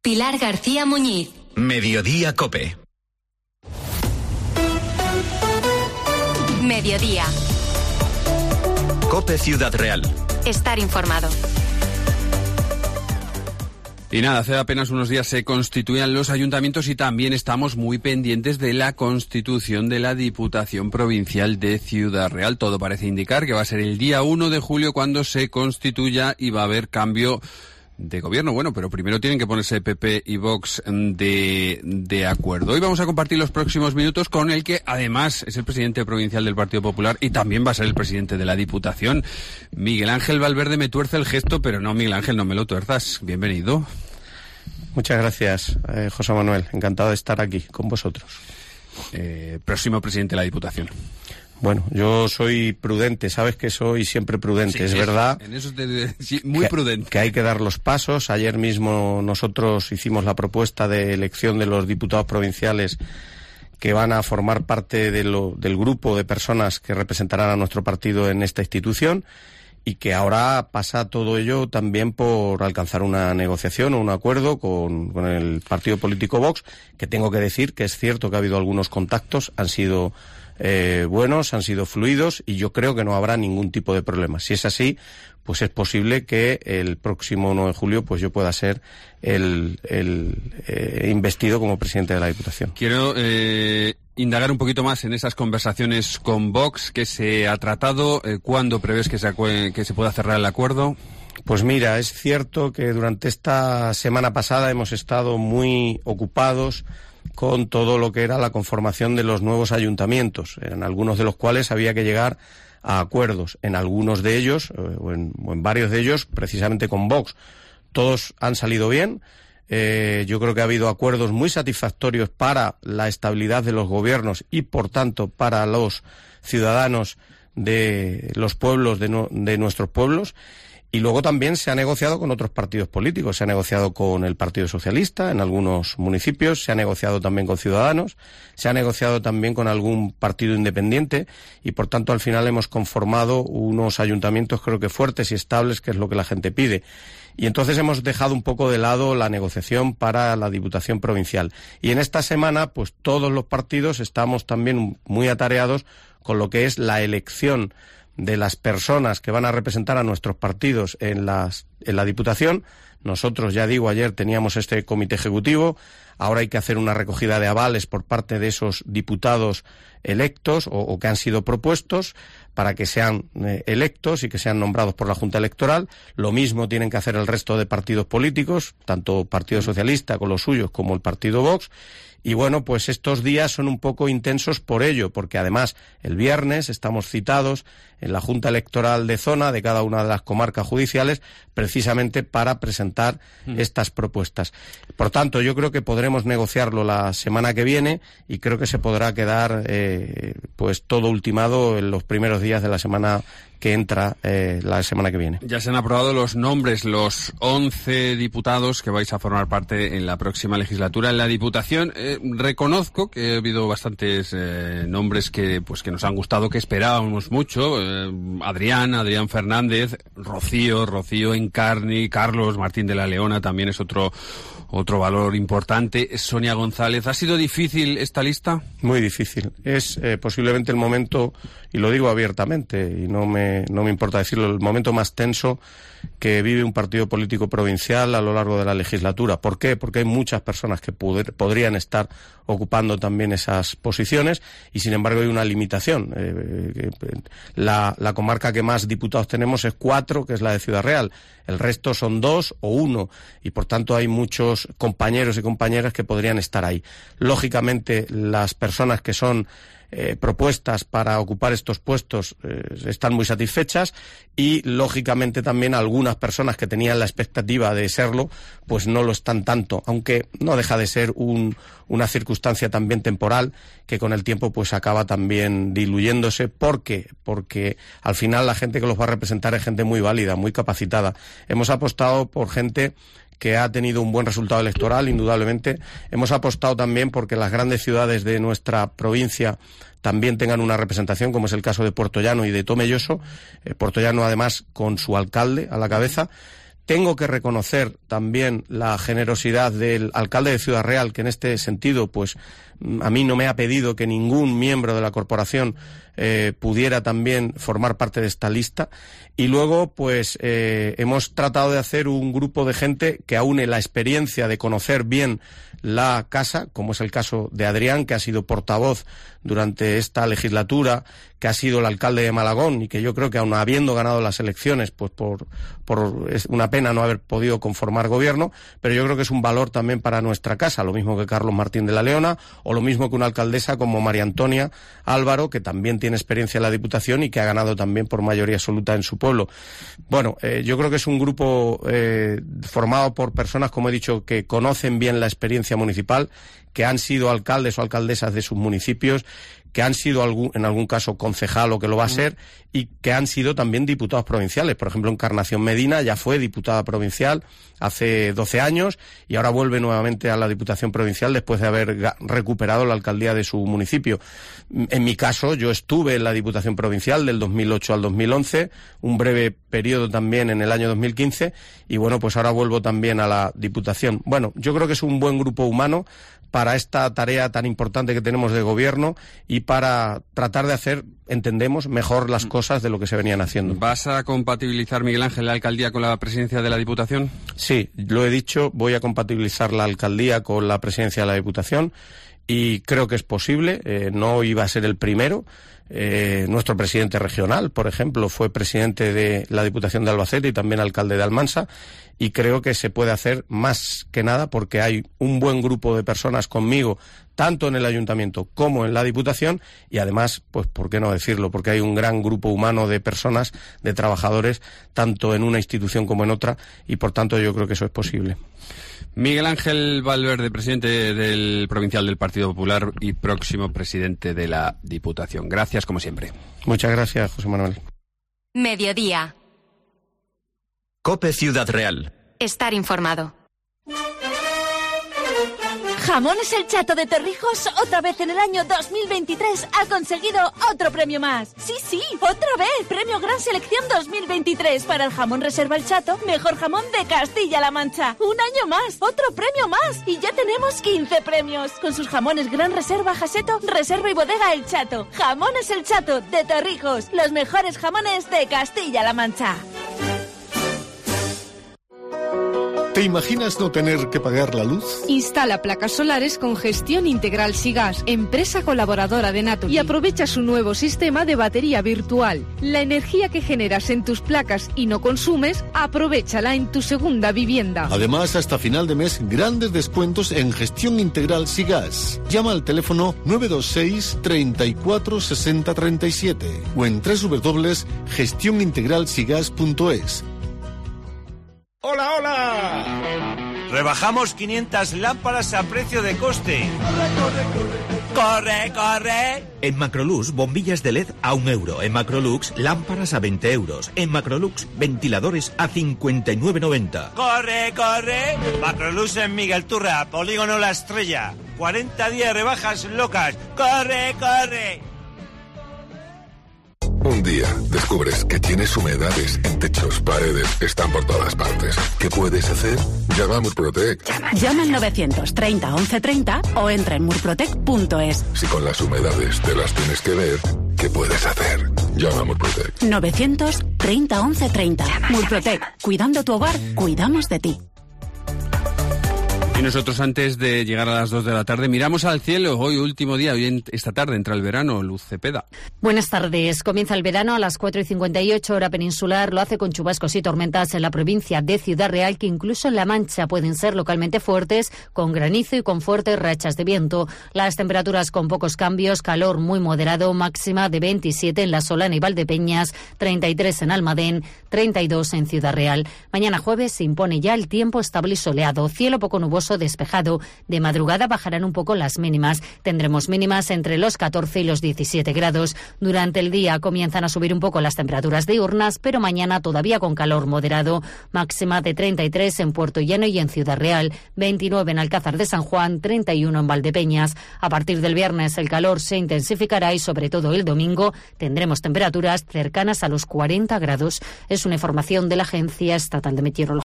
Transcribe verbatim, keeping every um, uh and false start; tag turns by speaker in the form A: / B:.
A: Pilar García Muñiz.
B: Mediodía COPE.
A: Mediodía.
B: COPE Ciudad Real.
A: Estar informado.
C: Y nada, hace apenas unos días se constituían los ayuntamientos y también estamos muy pendientes de la constitución de la Diputación Provincial de Ciudad Real. Todo parece indicar que va a ser el día uno de julio cuando se constituya y va a haber cambio de gobierno. Bueno, pero primero tienen que ponerse P P y Vox de, de acuerdo. Hoy vamos a compartir los próximos minutos con el que además es el presidente provincial del Partido Popular y también va a ser el presidente de la Diputación. Miguel Ángel Valverde me tuerce el gesto, pero no, Miguel Ángel, no me lo tuerzas. Bienvenido.
D: Muchas gracias, eh, José Manuel. Encantado de estar aquí con vosotros.
C: Eh, próximo presidente de la Diputación.
D: Bueno, yo soy prudente, sabes que soy siempre prudente,
C: sí,
D: es
C: sí,
D: verdad.
C: En eso te, sí, muy
D: que,
C: prudente.
D: Que hay que dar los pasos. Ayer mismo nosotros hicimos la propuesta de elección de los diputados provinciales que van a formar parte de lo, del grupo de personas que representarán a nuestro partido en esta institución y que ahora pasa todo ello también por alcanzar una negociación o un acuerdo con, con el partido político Vox, que tengo que decir que es cierto que ha habido algunos contactos, han sido Eh, buenos, han sido fluidos y yo creo que no habrá ningún tipo de problema. Si es así, pues es posible que el próximo uno de julio pues yo pueda ser el, el eh, investido como presidente de la Diputación.
C: Quiero eh, indagar un poquito más en esas conversaciones con Vox que se ha tratado. Eh, ¿Cuándo prevés que se, que se pueda cerrar el acuerdo?
D: Pues mira, es cierto que durante esta semana pasada hemos estado muy ocupados con todo lo que era la conformación de los nuevos ayuntamientos, en algunos de los cuales había que llegar a acuerdos, en algunos de ellos, o en, o en varios de ellos, precisamente con Vox. Todos han salido bien, eh, yo creo que ha habido acuerdos muy satisfactorios para la estabilidad de los gobiernos y, por tanto, para los ciudadanos de los pueblos, de, no, de nuestros pueblos. Y luego también se ha negociado con otros partidos políticos. Se ha negociado con el Partido Socialista en algunos municipios, se ha negociado también con Ciudadanos, se ha negociado también con algún partido independiente y, por tanto, al final hemos conformado unos ayuntamientos, creo que fuertes y estables, que es lo que la gente pide. Y entonces hemos dejado un poco de lado la negociación para la Diputación Provincial. Y en esta semana, pues todos los partidos estamos también muy atareados con lo que es la elección de las personas que van a representar a nuestros partidos en, las, en la Diputación. Nosotros, ya digo, ayer teníamos este comité ejecutivo, ahora hay que hacer una recogida de avales por parte de esos diputados electos o, o que han sido propuestos para que sean eh, electos y que sean nombrados por la Junta Electoral. Lo mismo tienen que hacer el resto de partidos políticos, tanto Partido Socialista con los suyos como el Partido Vox. Y bueno, pues estos días son un poco intensos por ello, porque además el viernes estamos citados en la Junta Electoral de Zona de cada una de las comarcas judiciales precisamente para presentar mm. estas propuestas. Por tanto, yo creo que podremos negociarlo la semana que viene y creo que se podrá quedar eh, pues todo ultimado en los primeros días de la semana que entra eh, la semana que viene.
C: Ya se han aprobado los nombres, los once diputados que vais a formar parte en la próxima legislatura en la Diputación. Eh, reconozco que ha habido bastantes eh, nombres que pues que nos han gustado, que esperábamos mucho. Eh, Adrián, Adrián Fernández, Rocío, Rocío Encarni, Carlos Martín de la Leona también es otro otro valor importante. Sonia González, ¿ha sido difícil esta lista?
D: Muy difícil. Es eh, posiblemente el momento, y lo digo abiertamente, y no me, no me importa decirlo, el momento más tenso que vive un partido político provincial a lo largo de la legislatura. ¿Por qué? Porque hay muchas personas que poder, podrían estar ocupando también esas posiciones y, sin embargo, hay una limitación. Eh, la, la comarca que más diputados tenemos es cuatro, que es la de Ciudad Real. El resto son dos o uno y, por tanto, hay muchos compañeros y compañeras que podrían estar ahí. Lógicamente, las personas que son Eh, propuestas para ocupar estos puestos eh, están muy satisfechas y, lógicamente, también algunas personas que tenían la expectativa de serlo, pues no lo están tanto, aunque no deja de ser un, una circunstancia también temporal que con el tiempo pues acaba también diluyéndose. ¿Por qué? Porque al final la gente que los va a representar es gente muy válida, muy capacitada. Hemos apostado por gente que ha tenido un buen resultado electoral, indudablemente. Hemos apostado también porque las grandes ciudades de nuestra provincia también tengan una representación, como es el caso de Puertollano y de Tomelloso. Eh, Puertollano, además, con su alcalde a la cabeza. Tengo que reconocer también la generosidad del alcalde de Ciudad Real, que en este sentido, pues, a mí no me ha pedido que ningún miembro de la corporación eh, pudiera también formar parte de esta lista. Y luego, pues, eh, hemos tratado de hacer un grupo de gente que aúne la experiencia de conocer bien la casa, como es el caso de Adrián, que ha sido portavoz durante esta legislatura, que ha sido el alcalde de Malagón y que yo creo que aun habiendo ganado las elecciones, pues por, por es una pena no haber podido conformar gobierno, pero yo creo que es un valor también para nuestra casa, lo mismo que Carlos Martín de la Leona, o lo mismo que una alcaldesa como María Antonia Álvaro, que también tiene experiencia en la Diputación y que ha ganado también por mayoría absoluta en su pueblo. Bueno, eh, yo creo que es un grupo eh, formado por personas, como he dicho, que conocen bien la experiencia municipal, que han sido alcaldes o alcaldesas de sus municipios, que han sido algún, en algún caso concejal o que lo va a ser, y que han sido también diputados provinciales. Por ejemplo, Encarnación Medina ya fue diputada provincial hace doce años y ahora vuelve nuevamente a la Diputación Provincial después de haber recuperado la alcaldía de su municipio. En mi caso, yo estuve en la Diputación Provincial del dos mil ocho al dos mil once, un breve periodo también en el año dos mil quince, y bueno, pues ahora vuelvo también a la Diputación. Bueno, yo creo que es un buen grupo humano para esta tarea tan importante que tenemos de gobierno y para tratar de hacer, entendemos, mejor las cosas de lo que se venían haciendo.
C: ¿Vas a compatibilizar, Miguel Ángel, la alcaldía con la presidencia de la Diputación?
D: Sí, lo he dicho, voy a compatibilizar la alcaldía con la presidencia de la Diputación y creo que es posible, eh, no iba a ser el primero. Eh, nuestro presidente regional, por ejemplo, fue presidente de la Diputación de Albacete y también alcalde de Almansa, y creo que se puede hacer más que nada porque hay un buen grupo de personas conmigo, tanto en el ayuntamiento como en la Diputación, y además, pues, ¿por qué no decirlo? Porque hay un gran grupo humano de personas, de trabajadores, tanto en una institución como en otra, y por tanto yo creo que eso es posible.
C: Miguel Ángel Valverde, presidente del Provincial del Partido Popular y próximo presidente de la Diputación. Gracias, como siempre.
D: Muchas gracias, José Manuel.
A: Mediodía.
B: COPE Ciudad Real.
A: Estar informado.
E: Jamones El Chato de Torrijos, otra vez en el año dos mil veintitrés, ha conseguido otro premio más. Sí, sí, otra vez. Premio Gran Selección dos mil veintitrés para el jamón Reserva El Chato, mejor jamón de Castilla-La Mancha. Un año más, otro premio más. Y ya tenemos quince premios. Con sus jamones Gran Reserva Jaseto, Reserva y Bodega El Chato. Jamones El Chato de Torrijos, los mejores jamones de Castilla-La Mancha.
F: ¿Te imaginas no tener que pagar la luz?
G: Instala placas solares con gestión integral Sigas, empresa colaboradora de Naturgy, y aprovecha su nuevo sistema de batería virtual. La energía que generas en tus placas y no consumes, aprovéchala en tu segunda vivienda.
F: Además, hasta final de mes, grandes descuentos en gestión integral Sigas. Llama al teléfono nueve dos seis, treinta y cuatro, sesenta, treinta y siete o en doble u doble u doble u punto gestión integral sigas punto es.
H: ¡Hola, hola! Rebajamos quinientas lámparas a precio de coste. ¡Corre, corre, corre! ¡Corre, corre!
B: En Macrolux, bombillas de L E D a un euro. En Macrolux, lámparas a veinte euros. En Macrolux, ventiladores a cincuenta y nueve noventa.
H: ¡Corre, corre! Macrolux en Miguel Turra, Polígono La Estrella. cuarenta días de rebajas locas. ¡Corre, corre!
I: Un día descubres que tienes humedades en techos, paredes, están por todas partes. ¿Qué puedes hacer? Llama a Murprotec.
J: Llama, llama al novecientos treinta once treinta o entra en murprotec punto es.
I: Si con las humedades te las tienes que ver, ¿qué puedes hacer? Llama a Murprotec.
J: novecientos treinta once treinta. Llama, Murprotec. Llama, llama. Cuidando tu hogar, cuidamos de ti.
C: Y nosotros, antes de llegar a las dos de la tarde, miramos al cielo. Hoy, último día, hoy en, esta tarde entra el verano. Luz Cepeda.
K: Buenas tardes. Comienza el verano a las cuatro y cincuenta y ocho hora peninsular. Lo hace con chubascos y tormentas en la provincia de Ciudad Real, que incluso en La Mancha pueden ser localmente fuertes, con granizo y con fuertes rachas de viento. Las temperaturas con pocos cambios, calor muy moderado, máxima de veintisiete en La Solana y Valdepeñas, treinta y tres en Almadén, treinta y dos en Ciudad Real. Mañana jueves se impone ya el tiempo estable y soleado, cielo poco nuboso despejado. De madrugada bajarán un poco las mínimas. Tendremos mínimas entre los catorce y los diecisiete grados. Durante el día comienzan a subir un poco las temperaturas diurnas, pero mañana todavía con calor moderado. Máxima de treinta y tres en Puerto Llano y en Ciudad Real, veintinueve en Alcázar de San Juan, treinta y uno en Valdepeñas. A partir del viernes el calor se intensificará y sobre todo el domingo tendremos temperaturas cercanas a los cuarenta grados. Es una información de la Agencia Estatal de Meteorología.